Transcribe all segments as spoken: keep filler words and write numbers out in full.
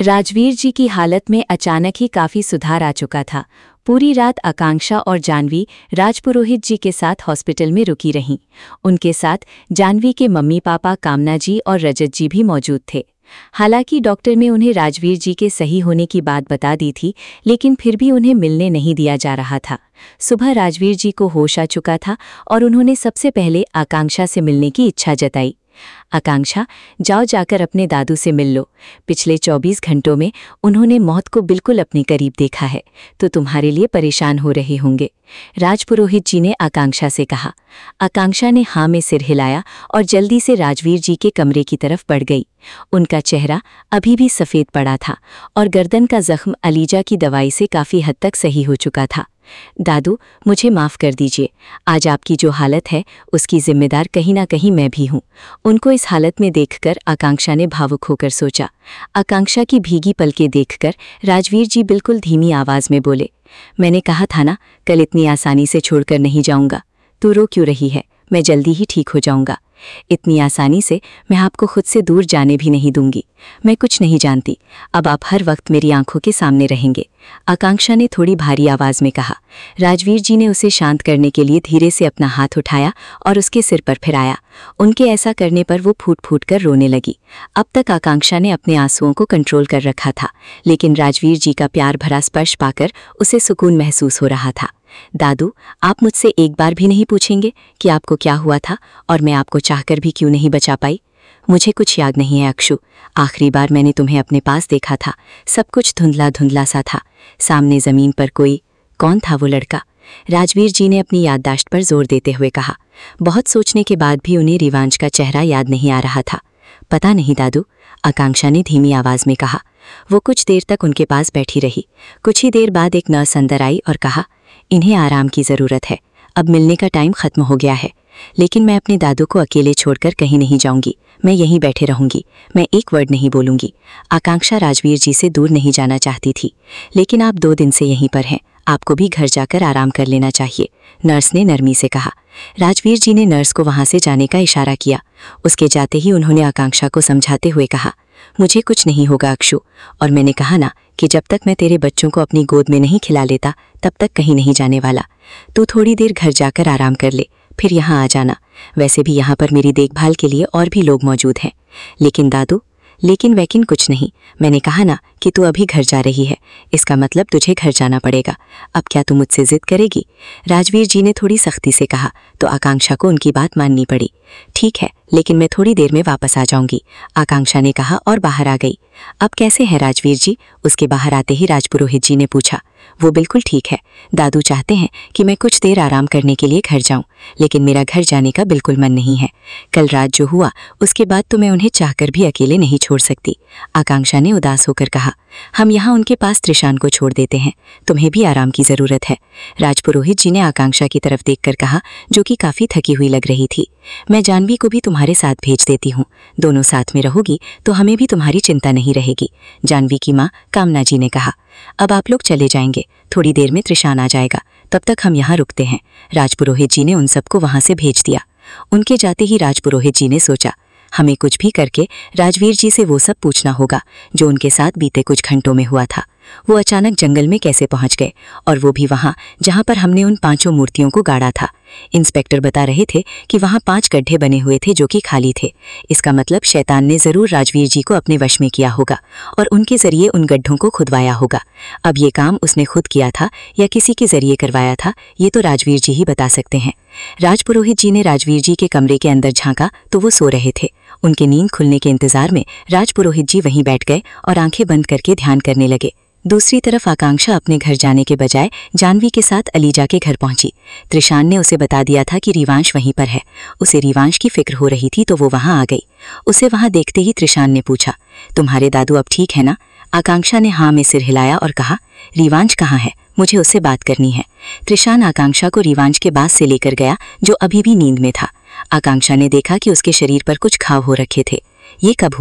राजवीर जी की हालत में अचानक ही काफी सुधार आ चुका था। पूरी रात आकांक्षा और जानवी राजपुरोहित जी के साथ हॉस्पिटल में रुकी रहीं। उनके साथ जानवी के मम्मी पापा कामना जी और रजत जी भी मौजूद थे। हालांकि डॉक्टर ने उन्हें राजवीर जी के सही होने की बात बता दी थी, लेकिन फिर भी उन्हें मिलने नहीं दिया जा रहा था। सुबह राजवीर जी को होश आ चुका था और उन्होंने सबसे पहले आकांक्षा से मिलने की इच्छा जताई। आकांक्षा, जाओ जाकर अपने दादू से मिल लो। पिछले चौबीस घंटों में उन्होंने मौत को बिल्कुल अपने करीब देखा है, तो तुम्हारे लिए परेशान हो रहे होंगे, राजपुरोहित जी ने आकांक्षा से कहा। आकांक्षा ने हाँ में सिर हिलाया और जल्दी से राजवीर जी के कमरे की तरफ बढ़ गई। उनका चेहरा अभी भी सफ़ेद पड़ा था और गर्दन का जख्म अलीजा की दवाई से काफ़ी हद तक सही हो चुका था। दादू, मुझे माफ़ कर दीजिए। आज आपकी जो हालत है उसकी जिम्मेदार कहीं ना कहीं मैं भी हूँ। उनको इस हालत में देखकर आकांक्षा ने भावुक होकर सोचा। आकांक्षा की भीगी पलकें देखकर राजवीर जी बिल्कुल धीमी आवाज़ में बोले, मैंने कहा था ना, कल इतनी आसानी से छोड़कर नहीं जाऊँगा। तू रो क्यों रही है? मैं जल्दी ही ठीक हो जाऊँगा। इतनी आसानी से मैं आपको खुद से दूर जाने भी नहीं दूंगी। मैं कुछ नहीं जानती, अब आप हर वक्त मेरी आंखों के सामने रहेंगे, आकांक्षा ने थोड़ी भारी आवाज में कहा। राजवीर जी ने उसे शांत करने के लिए धीरे से अपना हाथ उठाया और उसके सिर पर फिराया। उनके ऐसा करने पर वो फूट फूट कर रोने लगी। अब तक आकांक्षा ने अपने आंसुओं को कंट्रोल कर रखा था, लेकिन राजवीर जी का प्यार भरा स्पर्श पाकर उसे सुकून महसूस हो रहा था। दादू, आप मुझसे एक बार भी नहीं पूछेंगे कि आपको क्या हुआ था और मैं आपको चाहकर भी क्यों नहीं बचा पाई? मुझे कुछ याद नहीं है अक्षु। आखिरी बार मैंने तुम्हें अपने पास देखा था, सब कुछ धुंधला धुंधला सा था। सामने जमीन पर कोई, कौन था वो लड़का? राजवीर जी ने अपनी याददाश्त पर जोर देते हुए कहा। बहुत सोचने के बाद भी उन्हें रिवांश का चेहरा याद नहीं आ रहा था। पता नहीं दादू, आकांक्षा ने धीमी आवाज में कहा। वो कुछ देर तक उनके पास बैठी रही। कुछ ही देर बाद एक नर्स अंदर आई और कहा, इन्हें आराम की ज़रूरत है, अब मिलने का टाइम ख़त्म हो गया है। लेकिन मैं अपने दादू को अकेले छोड़कर कहीं नहीं जाऊंगी, मैं यहीं बैठे रहूंगी, मैं एक वर्ड नहीं बोलूंगी। आकांक्षा राजवीर जी से दूर नहीं जाना चाहती थी, लेकिन आप दो दिन से यहीं पर हैं, आपको भी घर जाकर आराम कर लेना चाहिए, नर्स ने नरमी से कहा। राजवीर जी ने नर्स को वहां से जाने का इशारा किया। उसके जाते ही उन्होंने आकांक्षा को समझाते हुए कहा, मुझे कुछ नहीं होगा अक्षु, और मैंने कहा ना कि जब तक मैं तेरे बच्चों को अपनी गोद में नहीं खिला लेता तब तक कहीं नहीं जाने वाला। तू थोड़ी देर घर जाकर आराम कर ले, फिर यहाँ आ जाना। वैसे भी यहाँ पर मेरी देखभाल के लिए और भी लोग मौजूद हैं। लेकिन दादू, लेकिन वैकिन कुछ नहीं, मैंने कहा ना कि तू अभी घर जा रही है, इसका मतलब तुझे घर जाना पड़ेगा। अब क्या तू मुझसे जिद करेगी? राजवीर जी ने थोड़ी सख्ती से कहा, तो आकांक्षा को उनकी बात माननी पड़ी। ठीक है, लेकिन मैं थोड़ी देर में वापस आ जाऊंगी, आकांक्षा ने कहा और बाहर आ गई। अब कैसे हैं राजवीर जी? उसके बाहर आते ही राजपुरोहित जी ने पूछा। वो बिल्कुल ठीक है। दादू चाहते हैं कि मैं कुछ देर आराम करने के लिए घर जाऊं, लेकिन मेरा घर जाने का बिल्कुल मन नहीं है। कल रात जो हुआ उसके बाद तो मैं उन्हें चाहकर भी अकेले नहीं छोड़ सकती, आकांक्षा ने उदास होकर कहा। हम यहाँ उनके पास त्रिशान को छोड़ देते हैं, तुम्हें भी आराम की ज़रूरत है, राजपुरोहित जी ने आकांक्षा की तरफ देखकर कहा, जो कि काफ़ी थकी हुई लग रही थी। मैं जानवी को भी तुम्हारे साथ भेज देती हूँ, दोनों साथ में रहोगी तो हमें भी तुम्हारी चिंता नहीं रहेगी, जानवी की माँ कामना जी ने कहा। अब आप लोग चले जाएंगे, थोड़ी देर में त्रिशान आ जाएगा, तब तक हम यहाँ रुकते हैं, राजपुरोहित जी ने उन सबको वहाँ से भेज दिया। उनके जाते ही राजपुरोहित जी ने सोचा, हमें कुछ भी करके राजवीर जी से वो सब पूछना होगा जो उनके साथ बीते कुछ घंटों में हुआ था। वो अचानक जंगल में कैसे पहुंच गए, और वो भी वहां जहां पर हमने उन पांचों मूर्तियों को गाड़ा था। इंस्पेक्टर बता रहे थे कि वहां पांच गड्ढे बने हुए थे जो कि खाली थे। इसका मतलब शैतान ने जरूर राजवीर जी को अपने वश में किया होगा और उनके जरिए उन गड्ढों को खुदवाया होगा। अब ये काम उसने खुद किया था या किसी के जरिए करवाया था, ये तो राजवीर जी ही बता सकते हैं। राजपुरोहित जी ने राजवीर जी के कमरे के अंदर झांका तो वो सो रहे थे। उनके नींद खुलने के इंतजार में राजपुरोहित जी वहीं बैठ गए और आंखें बंद करके ध्यान करने लगे। दूसरी तरफ आकांक्षा अपने घर जाने के बजाय जानवी के साथ अलीजा के घर पहुंची। त्रिशान ने उसे बता दिया था कि रिवांश वहीं पर है। उसे रिवांश की फिक्र हो रही थी तो वो वहां आ गई। उसे वहां देखते ही त्रिशान ने पूछा, तुम्हारे दादू अब ठीक है ना? आकांक्षा ने हाँ में सिर हिलाया और कहा, रिवांश कहाँ है, मुझे उससे बात करनी है। त्रिशान आकांक्षा को रिवांश के बास से लेकर गया जो अभी भी नींद में था। आकांक्षा ने देखा कि उसके शरीर पर कुछ घाव हो रखे थे। ये कब हुआ?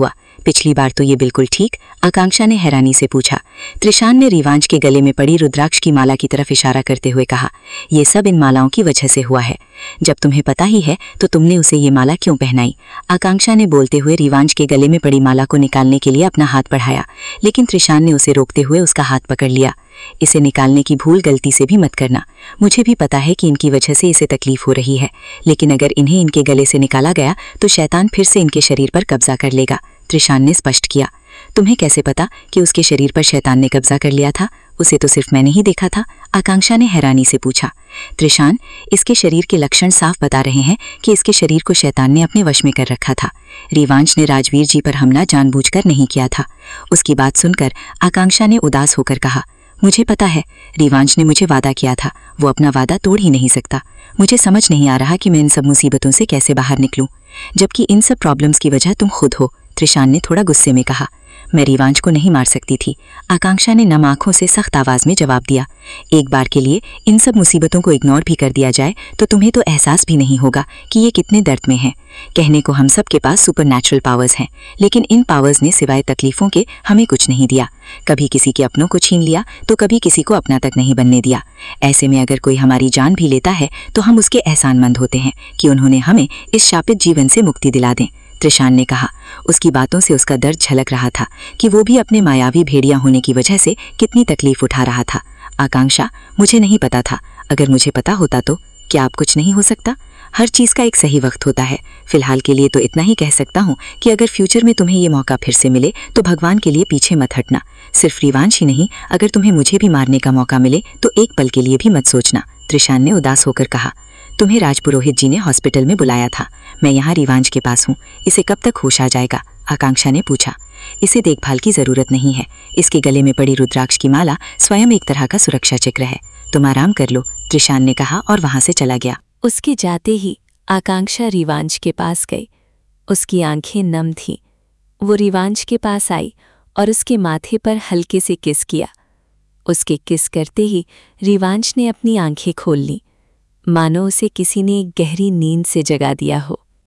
पिछली बार तो ये बिल्कुल ठीक, आकांक्षा ने हैरानी से पूछा। त्रिशान ने रिवांश के गले में पड़ी रुद्राक्ष की माला की तरफ इशारा करते हुए कहा, ये सब इन मालाओं की वजह से हुआ है। जब तुम्हें पता ही है तो तुमने उसे ये माला क्यों पहनाई? आकांक्षा ने बोलते हुए रिवांश के गले में पड़ी माला को निकालने के लिए अपना हाथ बढ़ाया, लेकिन त्रिशान ने उसे रोकते हुए उसका हाथ पकड़ लिया। इसे निकालने की भूल गलती से भी मत करना। मुझे भी पता है कि इनकी वजह से इसे तकलीफ हो रही है, लेकिन अगर इन्हें इनके गले से निकाला गया तो शैतान फिर से इनके शरीर पर कब्जा कर लेगा, त्रिशान ने स्पष्ट किया। तुम्हें कैसे पता कि उसके शरीर पर शैतान ने कब्जा कर लिया था? उसे तो सिर्फ मैंने ही देखा था, आकांक्षा ने हैरानी से पूछा। त्रिशान, इसके शरीर के लक्षण साफ बता रहे हैं कि इसके शरीर को शैतान ने अपने वश में कर रखा था। रिवांश ने राजवीर जी पर हमला जानबूझकर नहीं किया था। उसकी बात सुनकर आकांक्षा ने उदास होकर कहा, मुझे पता है, रिवांश ने मुझे वादा किया था, वो अपना वादा तोड़ ही नहीं सकता। मुझे समझ नहीं आ रहा कि मैं इन सब मुसीबतों से कैसे बाहर निकलूं, जबकि इन सब प्रॉब्लम्स की वजह तुम खुद हो, त्रिशान ने थोड़ा गुस्से में कहा। मैं रिवांश को नहीं मार सकती थी, आकांक्षा ने नम आंखों से सख्त आवाज में जवाब दिया। एक बार के लिए इन सब मुसीबतों को इग्नोर भी कर दिया जाए तो तुम्हें तो एहसास भी नहीं होगा कि ये कितने दर्द में हैं। कहने को हम सब के पास सुपरनैचुरल पावर्स हैं, लेकिन इन पावर्स ने सिवाय तकलीफों के हमें कुछ नहीं दिया। कभी किसी के अपनों को छीन लिया तो कभी किसी को अपना तक नहीं बनने दिया। ऐसे में अगर कोई हमारी जान भी लेता है तो हम उसके एहसानमंद होते हैं कि उन्होंने हमें इस शापित जीवन से मुक्ति दिला दें, त्रिशान ने कहा। उसकी बातों से उसका दर्द झलक रहा था कि वो भी अपने मायावी भेड़िया होने की वजह से कितनी तकलीफ उठा रहा था। आकांक्षा, मुझे नहीं पता था, अगर मुझे पता होता तो क्या अब कुछ नहीं हो सकता? हर चीज़ का एक सही वक्त होता है। फिलहाल के लिए तो इतना ही कह सकता हूँ कि अगर फ्यूचर में तुम्हें ये मौका फिर से मिले तो भगवान के लिए पीछे मत हटना। सिर्फ रिवांश ही नहीं, अगर तुम्हें मुझे भी मारने का मौका मिले तो एक पल के लिए भी मत सोचना, त्रिशान ने उदास होकर कहा। तुम्हें राजपुरोहित जी ने हॉस्पिटल में बुलाया था, मैं यहाँ रिवांश के पास हूँ। इसे कब तक होश आ जाएगा? आकांक्षा ने पूछा। इसे देखभाल की जरूरत नहीं है, इसके गले में पड़ी रुद्राक्ष की माला स्वयं एक तरह का सुरक्षा चक्र है। तुम आराम कर लो, त्रिशान ने कहा और वहां से चला गया। उसके जाते ही आकांक्षा रिवांश के पास गई। उसकी आंखें नम थीं। वो रिवांश के पास आई और उसके माथे पर हल्के से किस किया। उसके किस करते ही रिवांश ने अपनी आंखें खोल लीं, मानो उसे किसी ने एक गहरी नींद से जगा दिया हो।